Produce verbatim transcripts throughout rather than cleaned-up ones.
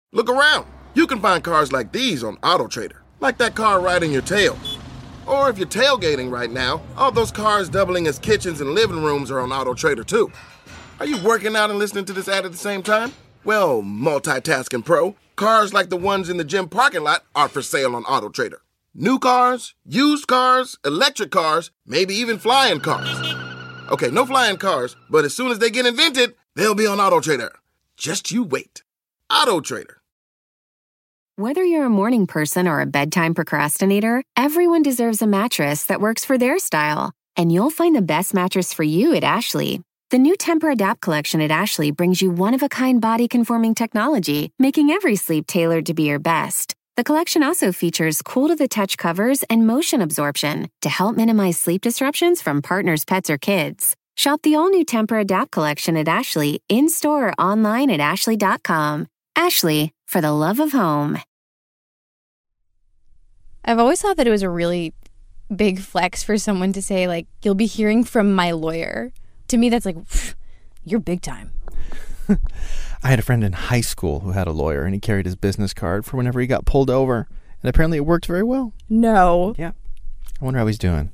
Look around. You can find cars like these on AutoTrader, like that car riding your tail. Or if you're tailgating right now, all those cars doubling as kitchens and living rooms are on AutoTrader too. Are you working out and listening to this ad at the same time? Well, multitasking pro, cars like the ones in the gym parking lot are for sale on AutoTrader. New cars, used cars, electric cars, maybe even flying cars. Okay, no flying cars, but as soon as they get invented, they'll be on AutoTrader. Just you wait. AutoTrader. Whether you're a morning person or a bedtime procrastinator, everyone deserves a mattress that works for their style. And you'll find the best mattress for you at Ashley. The new Tempur-Adapt collection at Ashley brings you one-of-a-kind body-conforming technology, making every sleep tailored to be your best. The collection also features cool-to-the-touch covers and motion absorption to help minimize sleep disruptions from partners, pets, or kids. Shop the all-new Tempur-Adapt collection at Ashley, in-store or online at ashley dot com. Ashley, for the love of home. I've always thought that it was a really big flex for someone to say, like, you'll be hearing from my lawyer. To me, that's like, you're big time. I had a friend in high school who had a lawyer, and he carried his business card for whenever he got pulled over. And apparently it worked very well. No. Yeah. I wonder how he's doing.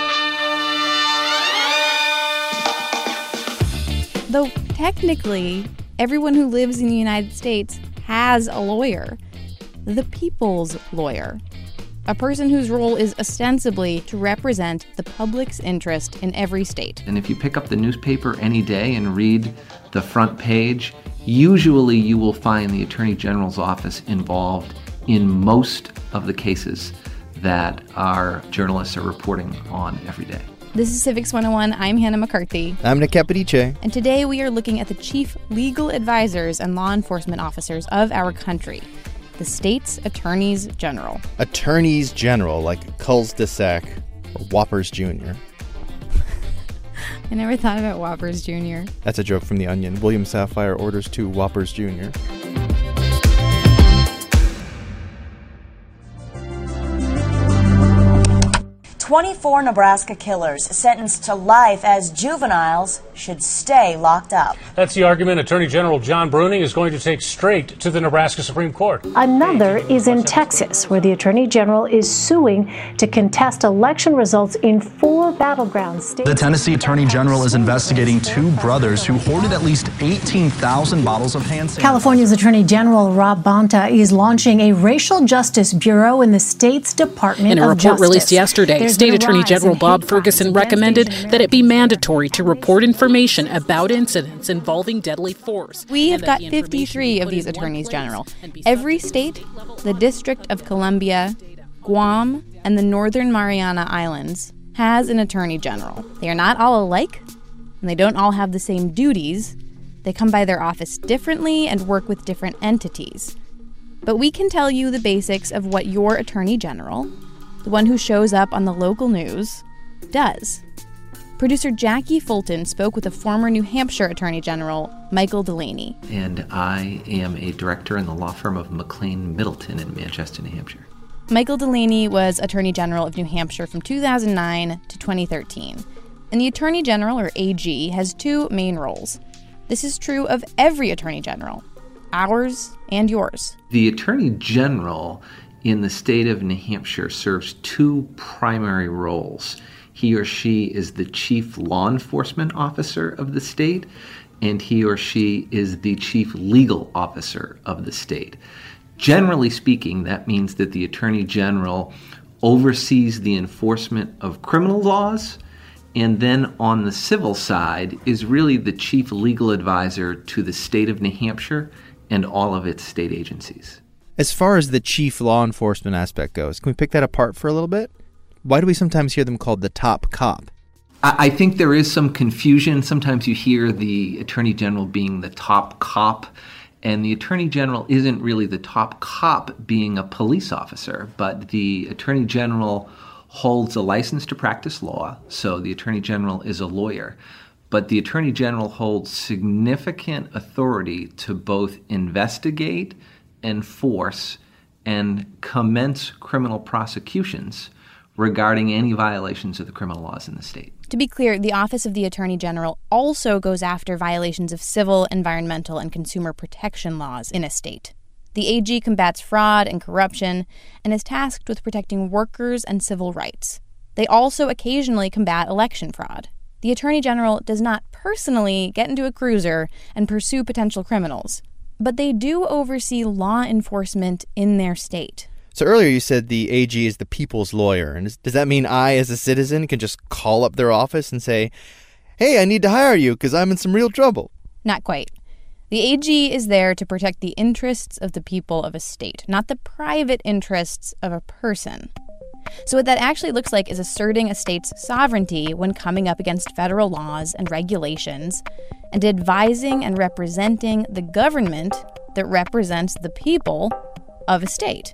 Though technically, everyone who lives in the United States has a lawyer. The people's lawyer. A person whose role is ostensibly to represent the public's interest in every state. And if you pick up the newspaper any day and read the front page, usually you will find the Attorney General's office involved in most of the cases that our journalists are reporting on every day. This is Civics one oh one. I'm Hannah McCarthy. I'm Nick Capodice. And today we are looking at the chief legal advisors and law enforcement officers of our country. The state's attorneys general. Attorneys general, like Culls de Sac or Whoppers Junior I never thought about Whoppers Junior That's a joke from The Onion. William Sapphire orders two Whoppers Junior twenty-four Nebraska killers sentenced to life as juveniles should stay locked up. That's the argument Attorney General John Bruning is going to take straight to the Nebraska Supreme Court. Another is in Texas, where the Attorney General is suing to contest election results in four battleground states. The Tennessee Attorney General is investigating two brothers who hoarded at least eighteen thousand bottles of hand sanitizer. California's Attorney General Rob Bonta is launching a racial justice bureau in the state's Department of Justice. In a report released yesterday, There's State Attorney General Bob Ferguson recommended that it be mandatory to report information about incidents involving deadly force. We have got fifty-three of these attorneys general. Every state, the District of Columbia, Guam, and the Northern Mariana Islands has an attorney general. They are not all alike, and they don't all have the same duties. They come by their office differently and work with different entities. But we can tell you the basics of what your attorney general, the one who shows up on the local news, does. Producer Jackie Fulton spoke with a former New Hampshire Attorney General, Michael Delaney. And I am a director in the law firm of McLean Middleton in Manchester, New Hampshire. Michael Delaney was Attorney General of New Hampshire from two thousand nine to twenty thirteen. And the Attorney General, or A G, has two main roles. This is true of every Attorney General, ours and yours. The Attorney General in the state of New Hampshire serves two primary roles. He or she is the chief law enforcement officer of the state, and he or she is the chief legal officer of the state. Generally speaking, that means that the Attorney General oversees the enforcement of criminal laws, and then on the civil side is really the chief legal advisor to the state of New Hampshire and all of its state agencies. As far as the chief law enforcement aspect goes, can we pick that apart for a little bit? Why do we sometimes hear them called the top cop? I think there is some confusion. Sometimes you hear the Attorney General being the top cop, and the Attorney General isn't really the top cop being a police officer, but the Attorney General holds a license to practice law, so the Attorney General is a lawyer. But the Attorney General holds significant authority to both investigate, enforce, and commence criminal prosecutions regarding any violations of the criminal laws in the state. To be clear, the Office of the Attorney General also goes after violations of civil, environmental, and consumer protection laws in a state. The A G combats fraud and corruption and is tasked with protecting workers and civil rights. They also occasionally combat election fraud. The Attorney General does not personally get into a cruiser and pursue potential criminals, but they do oversee law enforcement in their state. So earlier you said the A G is the people's lawyer. And is, does that mean I, as a citizen, can just call up their office and say, hey, I need to hire you because I'm in some real trouble? Not quite. The A G is there to protect the interests of the people of a state, not the private interests of a person. So what that actually looks like is asserting a state's sovereignty when coming up against federal laws and regulations, and advising and representing the government that represents the people of a state.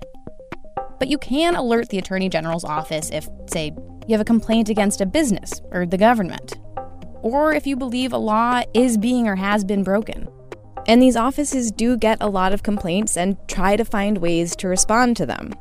But you can alert the Attorney General's office if, say, you have a complaint against a business or the government, or if you believe a law is being or has been broken. And these offices do get a lot of complaints and try to find ways to respond to them.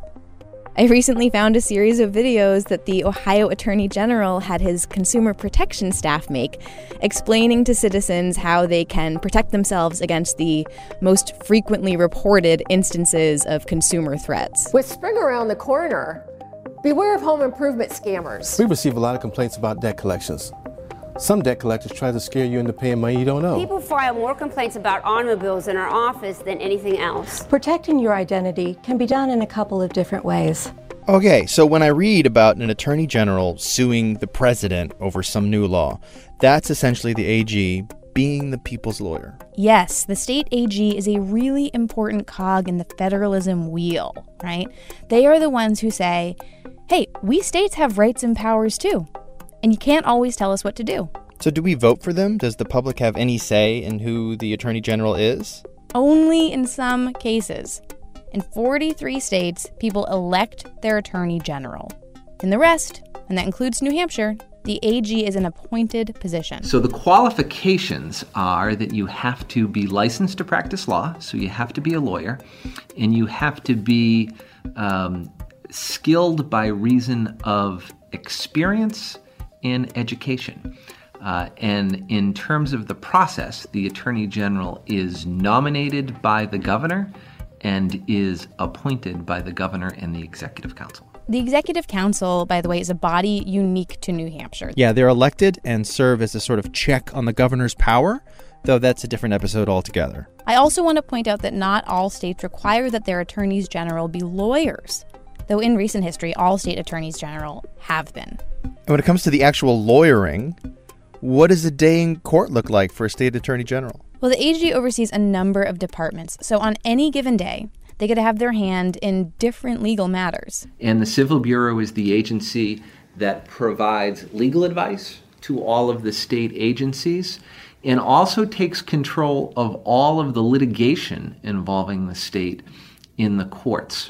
I recently found a series of videos that the Ohio Attorney General had his consumer protection staff make, explaining to citizens how they can protect themselves against the most frequently reported instances of consumer threats. With spring around the corner, beware of home improvement scammers. We receive a lot of complaints about debt collections. Some debt collectors try to scare you into paying money you don't owe. People file more complaints about automobiles in our office than anything else. Protecting your identity can be done in a couple of different ways. Okay, so when I read about an attorney general suing the president over some new law, that's essentially the A G being the people's lawyer. Yes, the state A G is a really important cog in the federalism wheel, right? They are the ones who say, hey, we states have rights and powers too. And you can't always tell us what to do. So do we vote for them? Does the public have any say in who the Attorney General is? Only in some cases. In forty-three states, people elect their Attorney General. In the rest, and that includes New Hampshire, the A G is an appointed position. So the qualifications are that you have to be licensed to practice law, so you have to be a lawyer, and you have to be um, skilled by reason of experience in education. Uh, and in terms of the process, the Attorney General is nominated by the governor and is appointed by the governor and the Executive Council. The Executive Council, by the way, is a body unique to New Hampshire. Yeah, they're elected and serve as a sort of check on the governor's power, though that's a different episode altogether. I also want to point out that not all states require that their attorneys general be lawyers, though in recent history, all state attorneys general have been. And when it comes to the actual lawyering, what does a day in court look like for a state attorney general? Well, the A G oversees a number of departments, so on any given day, they get to have their hand in different legal matters. And the Civil Bureau is the agency that provides legal advice to all of the state agencies and also takes control of all of the litigation involving the state in the courts.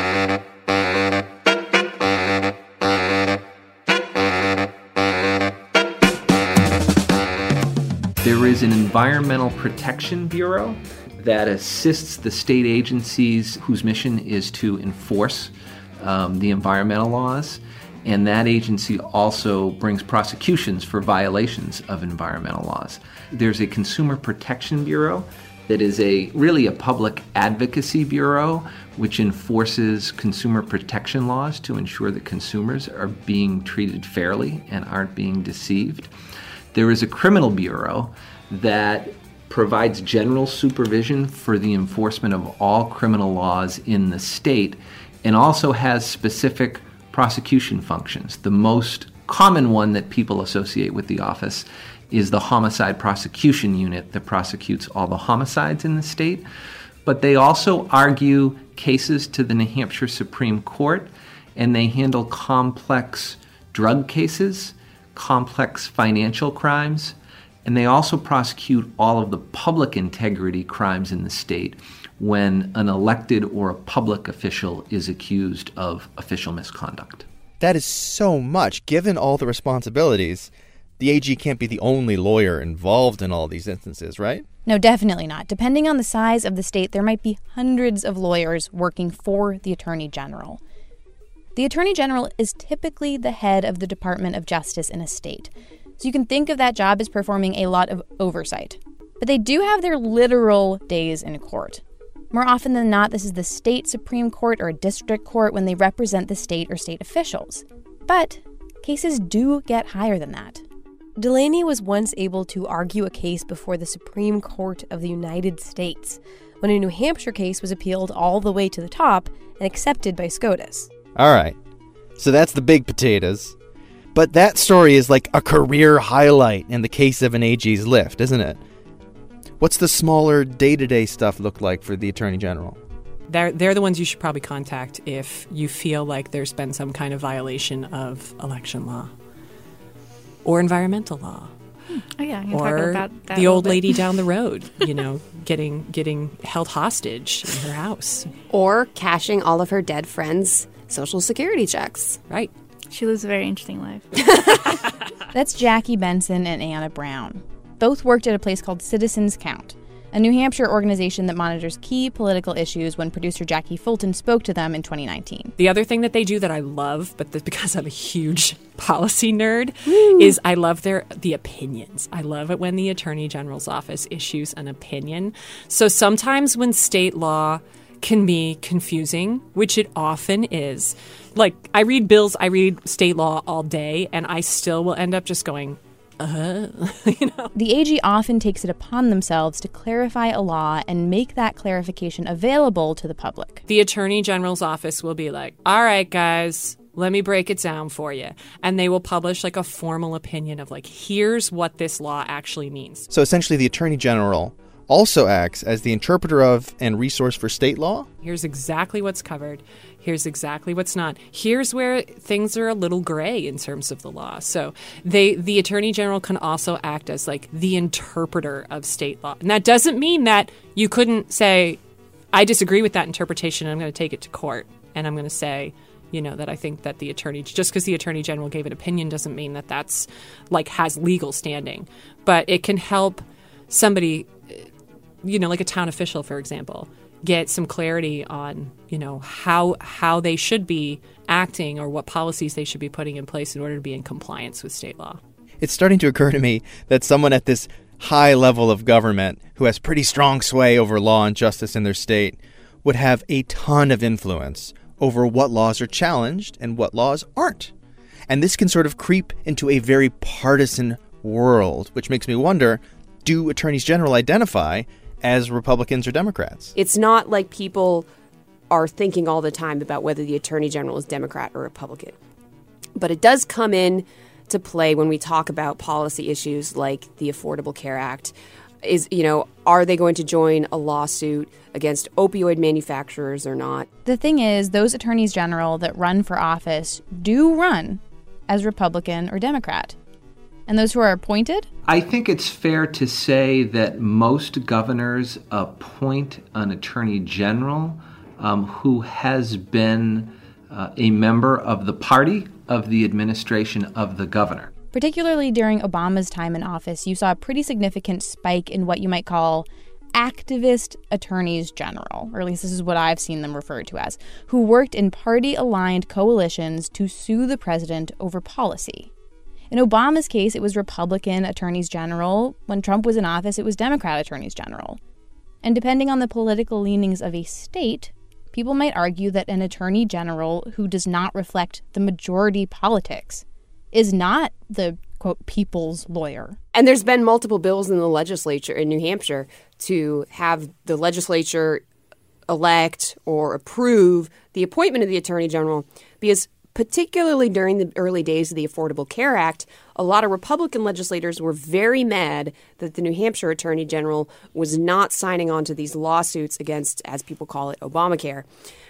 There is an Environmental Protection Bureau that assists the state agencies whose mission is to enforce um, the environmental laws, and that agency also brings prosecutions for violations of environmental laws. There's a Consumer Protection Bureau that is a really a public advocacy bureau which enforces consumer protection laws to ensure that consumers are being treated fairly and aren't being deceived. There is a criminal bureau that provides general supervision for the enforcement of all criminal laws in the state and also has specific prosecution functions. The most common one that people associate with the office is the Homicide Prosecution Unit that prosecutes all the homicides in the state. But they also argue cases to the New Hampshire Supreme Court, and they handle complex drug cases, complex financial crimes, and they also prosecute all of the public integrity crimes in the state when an elected or a public official is accused of official misconduct. That is so much. Given all the responsibilities, the A G can't be the only lawyer involved in all these instances, right? No, definitely not. Depending on the size of the state, there might be hundreds of lawyers working for the Attorney General. The Attorney General is typically the head of the Department of Justice in a state, so you can think of that job as performing a lot of oversight. But they do have their literal days in court. More often than not, this is the state Supreme Court or a district court when they represent the state or state officials. But cases do get higher than that. Delaney was once able to argue a case before the Supreme Court of the United States when a New Hampshire case was appealed all the way to the top and accepted by SCOTUS. All right. So that's the big potatoes. But that story is like a career highlight in the case of an A G's lift, isn't it? What's the smaller day-to-day stuff look like for the Attorney General? They're, they're the ones you should probably contact if you feel like there's been some kind of violation of election law or environmental law. Oh, yeah. You or about that the old bit. lady down the road, you know, getting getting held hostage in her house. Or cashing all of her dead friends' Social Security checks. Right. She lives a very interesting life. That's Jackie Benson and Anna Brown. Both worked at a place called Citizens Count, a New Hampshire organization that monitors key political issues when producer Jackie Fulton spoke to them in twenty nineteen. The other thing that they do that I love, but this, because I'm a huge policy nerd, Woo. is I love their the opinions. I love it when the Attorney General's office issues an opinion. So sometimes when state law can be confusing, which it often is, like I read bills, I read state law all day, and I still will end up just going, Uh, you know. The A G often takes it upon themselves to clarify a law and make that clarification available to the public. The Attorney General's office will be like, all right, guys, let me break it down for you. And they will publish like a formal opinion of like, here's what this law actually means. So essentially the Attorney General also acts as the interpreter of and resource for state law? Here's exactly what's covered. Here's exactly what's not. Here's where things are a little gray in terms of the law. So they, the Attorney General can also act as like the interpreter of state law. And that doesn't mean that you couldn't say, I disagree with that interpretation and I'm going to take it to court. And I'm going to say, you know, that I think that the attorney, just because the Attorney General gave an opinion doesn't mean that that's like has legal standing. But it can help somebody, you know, like a town official, for example, get some clarity on, you know, how how they should be acting or what policies they should be putting in place in order to be in compliance with state law. It's starting to occur to me that someone at this high level of government who has pretty strong sway over law and justice in their state would have a ton of influence over what laws are challenged and what laws aren't. And this can sort of creep into a very partisan world, which makes me wonder, do attorneys general identify as Republicans or Democrats? It's not like people are thinking all the time about whether the Attorney General is Democrat or Republican. But it does come in to play when we talk about policy issues like the Affordable Care Act. Is, you know, are they going to join a lawsuit against opioid manufacturers or not? The thing is, those attorneys general that run for office do run as Republican or Democrat. And those who are appointed? I think it's fair to say that most governors appoint an attorney general um, who has been uh, a member of the party of the administration of the governor. Particularly during Obama's time in office, you saw a pretty significant spike in what you might call activist attorneys general, or at least this is what I've seen them referred to as, who worked in party-aligned coalitions to sue the president over policy. In Obama's case, it was Republican attorneys general. When Trump was in office, it was Democrat attorneys general. And depending on the political leanings of a state, people might argue that an attorney general who does not reflect the majority politics is not the, quote, people's lawyer. And there's been multiple bills in the legislature in New Hampshire to have the legislature elect or approve the appointment of the attorney general because particularly during the early days of the Affordable Care Act, a lot of Republican legislators were very mad that the New Hampshire Attorney General was not signing on to these lawsuits against, as people call it, Obamacare.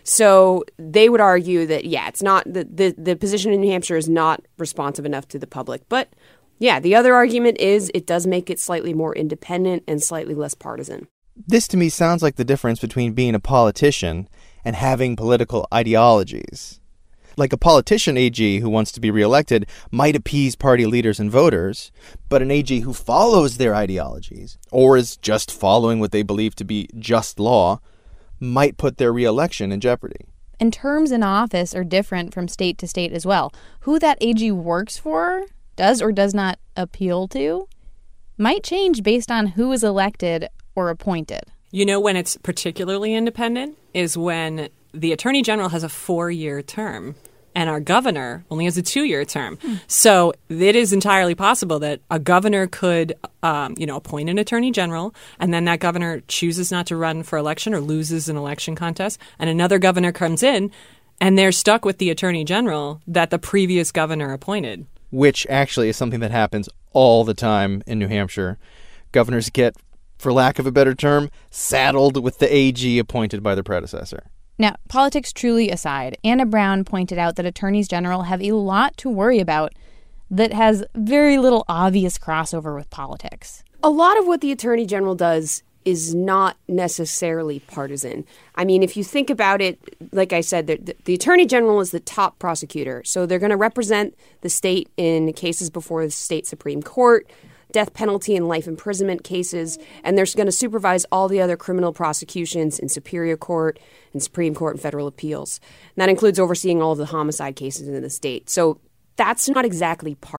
So they would argue that, yeah, it's not the, the, the position in New Hampshire is not responsive enough to the public. But yeah, the other argument is it does make it slightly more independent and slightly less partisan. This to me sounds like the difference between being a politician and having political ideologies. Like a politician A G who wants to be reelected might appease party leaders and voters, but an A G who follows their ideologies or is just following what they believe to be just law might put their reelection in jeopardy. And terms in office are different from state to state as well. Who that A G works for, does or does not appeal to, might change based on who is elected or appointed. You know when it's particularly independent is when the Attorney General has a four-year term and our governor only has a two-year term. Hmm. So it is entirely possible that a governor could, um, you know, appoint an Attorney General, and then that governor chooses not to run for election or loses an election contest, and another governor comes in, and they're stuck with the Attorney General that the previous governor appointed. Which actually is something that happens all the time in New Hampshire. Governors get, for lack of a better term, saddled with the A G appointed by their predecessor. Now, politics truly aside, Anna Brown pointed out that attorneys general have a lot to worry about that has very little obvious crossover with politics. A lot of what the attorney general does is not necessarily partisan. I mean, if you think about it, like I said, the, the attorney general is the top prosecutor. So they're going to represent the state in cases before the state Supreme Court, death penalty and life imprisonment cases, and they're going to supervise all the other criminal prosecutions in Superior Court and Supreme Court and federal appeals. And that includes overseeing all of the homicide cases in the state. So that's not exactly part.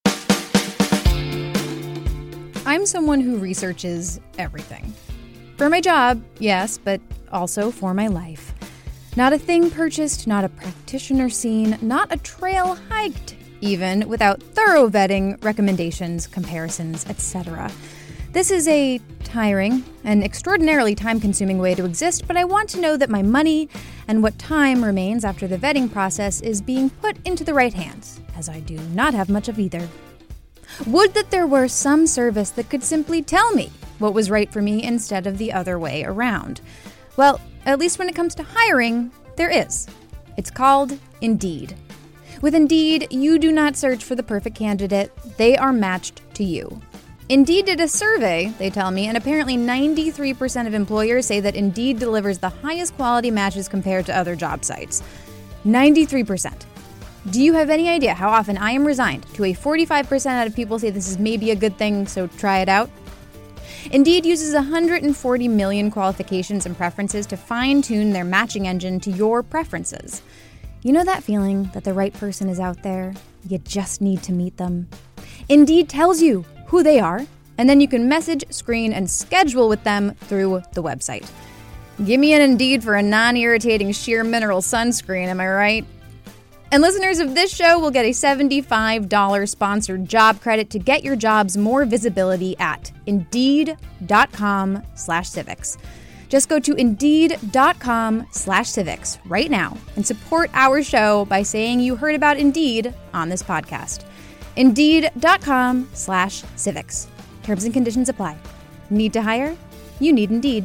I'm someone who researches everything. For my job, yes, but also for my life. Not a thing purchased, not a practitioner seen, not a trail hiked, even without thorough vetting, recommendations, comparisons, et cetera. This is a tiring and extraordinarily time-consuming way to exist, but I want to know that my money and what time remains after the vetting process is being put into the right hands, as I do not have much of either. Would that there were some service that could simply tell me what was right for me instead of the other way around. Well, at least when it comes to hiring, there is. It's called Indeed. With Indeed, you do not search for the perfect candidate. They are matched to you. Indeed did a survey, they tell me, and apparently ninety-three percent of employers say that Indeed delivers the highest quality matches compared to other job sites. ninety-three percent. Do you have any idea how often I am resigned to a forty-five percent out of people say this is maybe a good thing, so try it out? Indeed uses one hundred forty million qualifications and preferences to fine-tune their matching engine to your preferences. You know that feeling that the right person is out there? You just need to meet them. Indeed tells you who they are, and then you can message, screen, and schedule with them through the website. Give me an Indeed for a non-irritating sheer mineral sunscreen, am I right? And listeners of this show will get a seventy-five dollars sponsored job credit to get your jobs more visibility at Indeed.com slash civics. Just go to Indeed.com slash civics right now and support our show by saying you heard about Indeed on this podcast. Indeed.com slash civics. Terms and conditions apply. Need to hire? You need Indeed.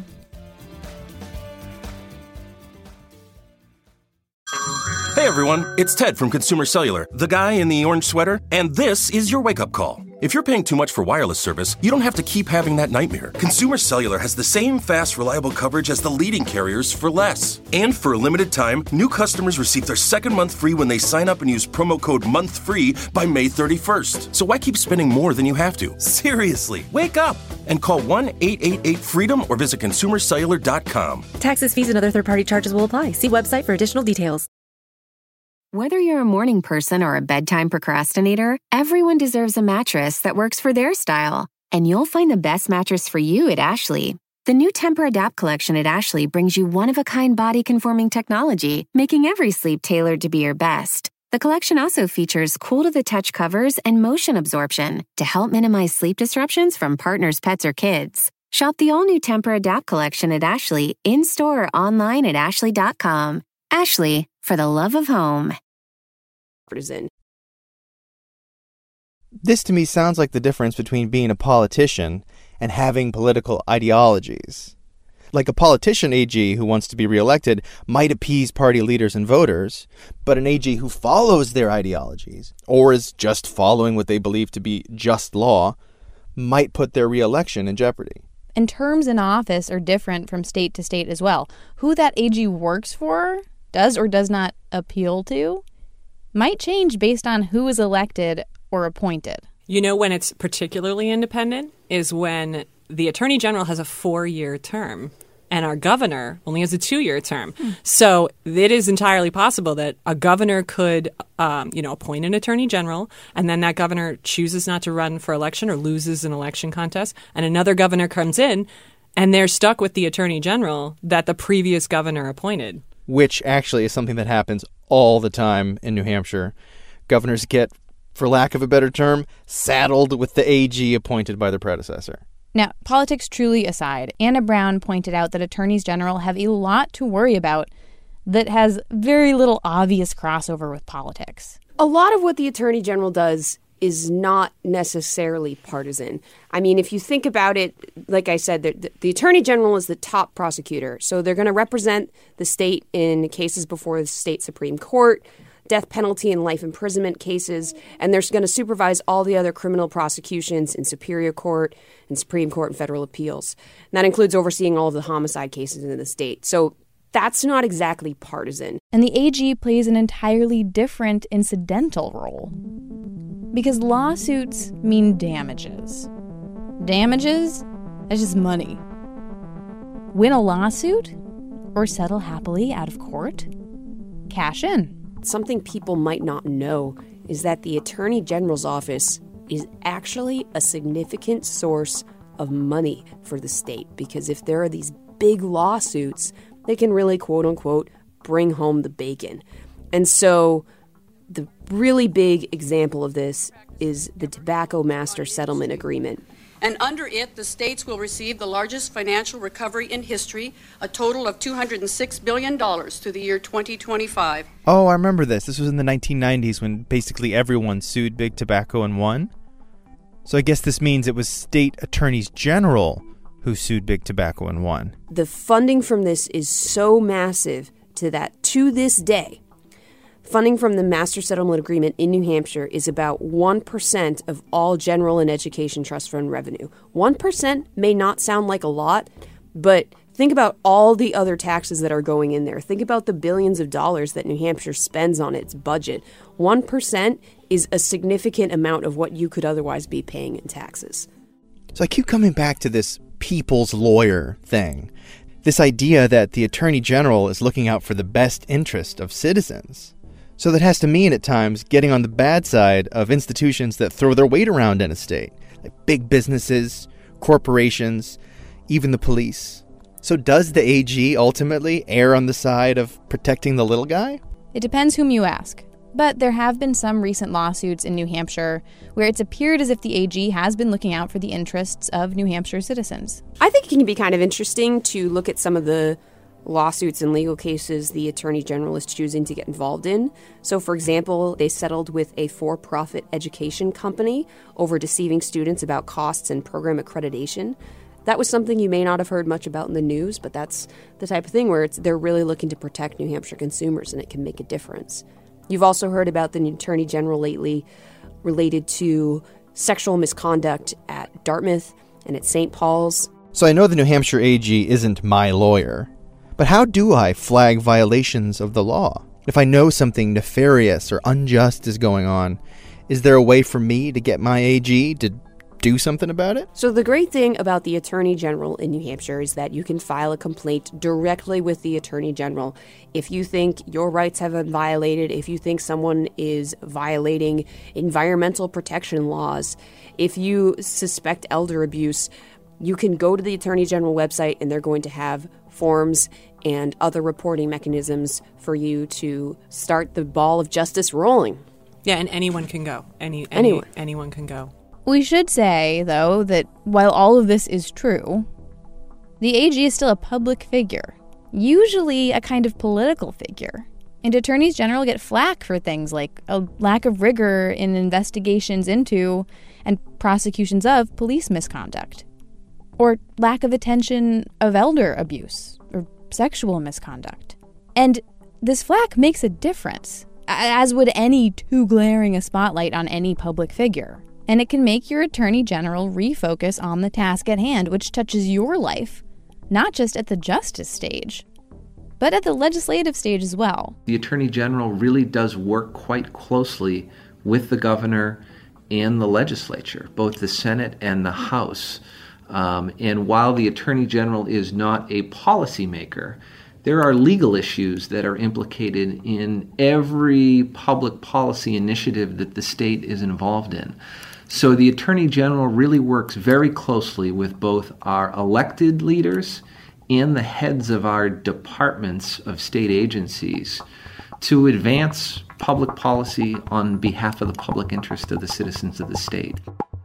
Hey everyone, it's Ted from Consumer Cellular, the guy in the orange sweater, and this is your wake-up call. If you're paying too much for wireless service, you don't have to keep having that nightmare. Consumer Cellular has the same fast, reliable coverage as the leading carriers for less. And for a limited time, new customers receive their second month free when they sign up and use promo code MONTHFREE by May thirty-first. So why keep spending more than you have to? Seriously, wake up and call one eight eight eight FREEDOM or visit consumer cellular dot com. Taxes, fees, and other third-party charges will apply. See website for additional details. Whether you're a morning person or a bedtime procrastinator, everyone deserves a mattress that works for their style. And you'll find the best mattress for you at Ashley. The new Tempur-Adapt collection at Ashley brings you one-of-a-kind body-conforming technology, making every sleep tailored to be your best. The collection also features cool-to-the-touch covers and motion absorption to help minimize sleep disruptions from partners, pets, or kids. Shop the all-new Tempur-Adapt collection at Ashley, in-store or online at ashley dot com. Ashley, for the love of home. This to me sounds like the difference between being a politician and having political ideologies. Like a politician A G who wants to be reelected might appease party leaders and voters, but an A G who follows their ideologies, or is just following what they believe to be just law, might put their reelection in jeopardy. And terms in office are different from state to state as well. Who that A G works for, does or does not appeal to, might change based on who is elected or appointed. You know when it's particularly independent is when the Attorney General has a four-year term and our governor only has a two-year term. Hmm. So it is entirely possible that a governor could, um, you know, appoint an Attorney General, and then that governor chooses not to run for election or loses an election contest, and another governor comes in, And they're stuck with the attorney general that the previous governor appointed. Which actually is something that happens all the time in New Hampshire. Governors get, for lack of a better term, saddled with the A G appointed by their predecessor. Now, politics truly aside, Anna Brown pointed out that attorneys general have a lot to worry about that has very little obvious crossover with politics. A lot of what the attorney general does is not necessarily partisan. I mean, if you think about it, like I said, the, the attorney general is the top prosecutor. So they're going to represent the state in cases before the state Supreme Court, death penalty and life imprisonment cases, and they're going to supervise all the other criminal prosecutions in Superior Court and Supreme Court and federal appeals. And that includes overseeing all of the homicide cases in the state. So that's not exactly partisan. And the A G plays an entirely different incidental role. Because lawsuits mean damages. Damages? That's just money. Win a lawsuit? Or settle happily out of court? Cash in. Something people might not know is that the Attorney General's office is actually a significant source of money for the state, because if there are these big lawsuits, they can really, quote unquote, bring home the bacon. And so the really big example of this is the Tobacco Master Settlement Agreement. And under it, the states will receive the largest financial recovery in history, a total of two hundred six billion dollars through the year twenty twenty-five. Oh, I remember this. This was in the nineteen nineties when basically everyone sued Big Tobacco and won. So I guess this means it was state attorneys general who sued Big Tobacco and won. The funding from this is so massive to that to this day, funding from the Master Settlement Agreement in New Hampshire is about one percent of all general and education trust fund revenue. one percent may not sound like a lot, but think about all the other taxes that are going in there. Think about the billions of dollars that New Hampshire spends on its budget. one percent is a significant amount of what you could otherwise be paying in taxes. So I keep coming back to this people's lawyer thing. This idea that the Attorney General is looking out for the best interest of citizens. So that has to mean at times getting on the bad side of institutions that throw their weight around in a state, like big businesses, corporations, even the police. So does the A G ultimately err on the side of protecting the little guy? It depends whom you ask. But there have been some recent lawsuits in New Hampshire where it's appeared as if the A G has been looking out for the interests of New Hampshire citizens. I think it can be kind of interesting to look at some of the lawsuits and legal cases the Attorney General is choosing to get involved in. So, for example, they settled with a for-profit education company over deceiving students about costs and program accreditation. That was something you may not have heard much about in the news, but that's the type of thing where it's, they're really looking to protect New Hampshire consumers, and it can make a difference. You've also heard about the Attorney General lately related to sexual misconduct at Dartmouth and at Saint Paul's. So I know the New Hampshire A G isn't my lawyer, but how do I flag violations of the law? If I know something nefarious or unjust is going on, is there a way for me to get my A G to do something about it? So the great thing about the Attorney General in New Hampshire is that you can file a complaint directly with the Attorney General. If you think your rights have been violated, if you think someone is violating environmental protection laws, if you suspect elder abuse, you can go to the Attorney General website and they're going to have forms and other reporting mechanisms for you to start the ball of justice rolling. Yeah, and anyone can go. Any, any anyone. Anyone can go. We should say, though, that while all of this is true, the A G is still a public figure, usually a kind of political figure. And attorneys general get flack for things like a lack of rigor in investigations into and prosecutions of police misconduct, or lack of attention of elder abuse or sexual misconduct. And this flack makes a difference, as would any too glaring a spotlight on any public figure. And it can make your attorney general refocus on the task at hand, which touches your life, not just at the justice stage, but at the legislative stage as well. The attorney general really does work quite closely with the governor and the legislature, both the Senate and the House. Um, and while the attorney general is not a policymaker, there are legal issues that are implicated in every public policy initiative that the state is involved in. So the Attorney General really works very closely with both our elected leaders and the heads of our departments of state agencies to advance public policy on behalf of the public interest of the citizens of the state.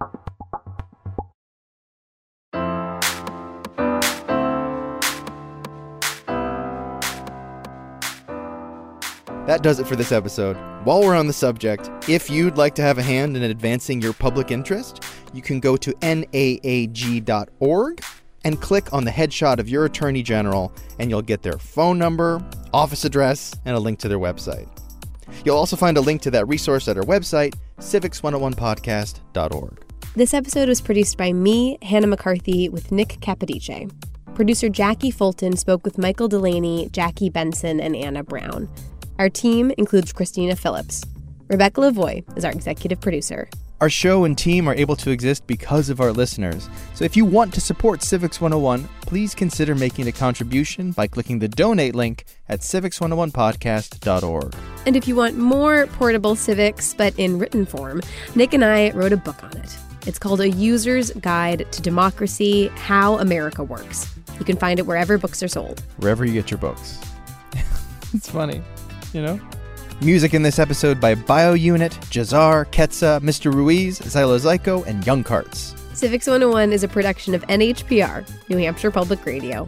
That does it for this episode. While we're on the subject, if you'd like to have a hand in advancing your public interest, you can go to N A A G dot org and click on the headshot of your Attorney General, and you'll get their phone number, office address, and a link to their website. You'll also find a link to that resource at our website, civics one oh one podcast dot org. This episode was produced by me, Hannah McCarthy, with Nick Capodice. Producer Jackie Fulton spoke with Michael Delaney, Jackie Benson, and Anna Brown. Our team includes Christina Phillips. Rebecca Lavoie is our executive producer. Our show and team are able to exist because of our listeners. So if you want to support Civics one oh one, please consider making a contribution by clicking the donate link at civics one oh one podcast dot org. And if you want more portable civics, but in written form, Nick and I wrote a book on it. It's called A User's Guide to Democracy, How America Works. You can find it wherever books are sold. Wherever you get your books. It's funny. You know? Music in this episode by BioUnit, Jazar, Ketsa, Mister Ruiz, Xylozyko, and Young Carts. Civics one oh one is a production of N H P R, New Hampshire Public Radio.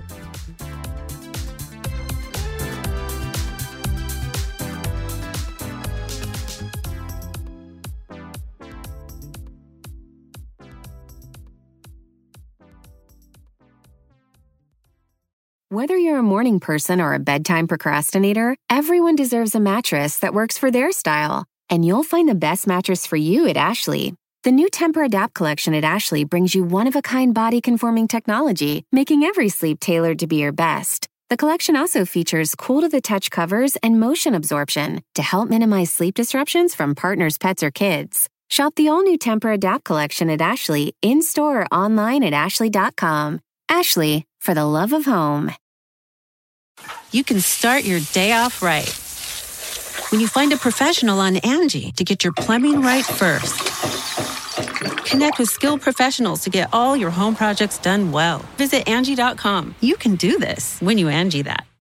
Whether you're a morning person or a bedtime procrastinator, everyone deserves a mattress that works for their style. And you'll find the best mattress for you at Ashley. The new Tempur-Adapt collection at Ashley brings you one-of-a-kind body-conforming technology, making every sleep tailored to be your best. The collection also features cool-to-the-touch covers and motion absorption to help minimize sleep disruptions from partners, pets, or kids. Shop the all-new Tempur-Adapt collection at Ashley, in-store or online at ashley dot com. Ashley, for the love of home. You can start your day off right when you find a professional on Angie to get your plumbing right first. Connect with skilled professionals to get all your home projects done well. Visit Angie dot com. You can do this when you Angie that.